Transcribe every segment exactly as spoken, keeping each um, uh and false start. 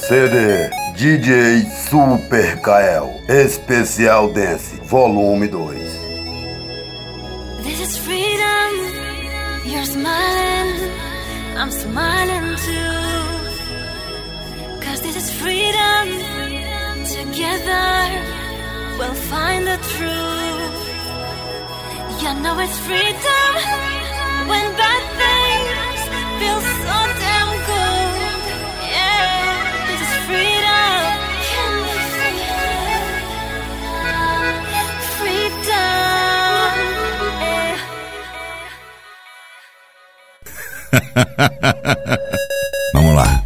C D D J Super Kael Especial Dance Volume dois. This is freedom. You're smiling, I'm smiling too. Cause this is freedom. Together we'll find the truth. You know it's freedom when bad things feel so damn good. Yeah, this is freedom. Can we feel freedom? Yeah. Vamos lá.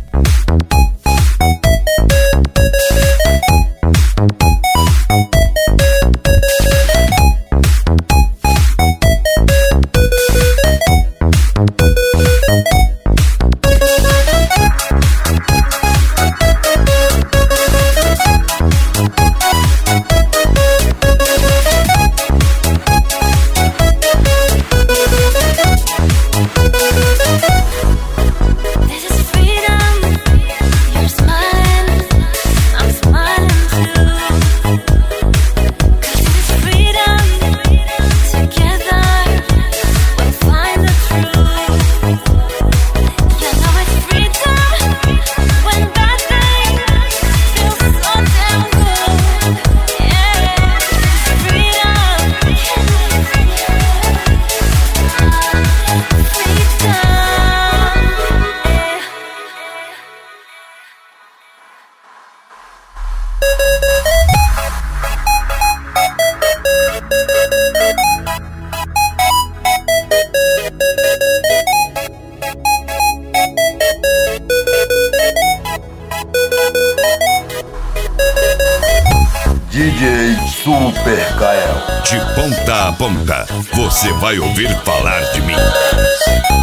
D J Super Kael. De ponta a ponta, você vai ouvir falar de mim.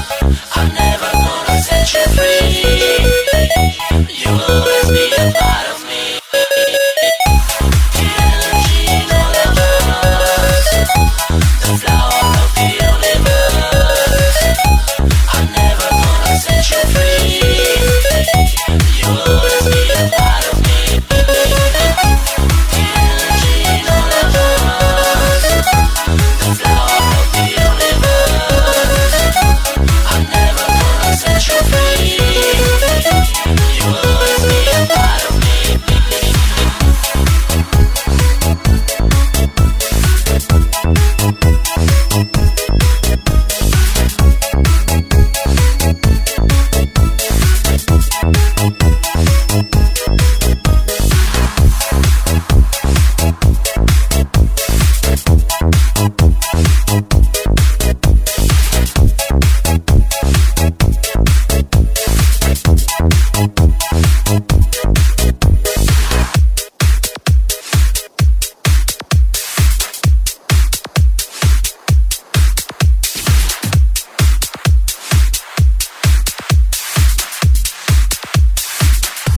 I'm never gonna set you free. You'll always be a part of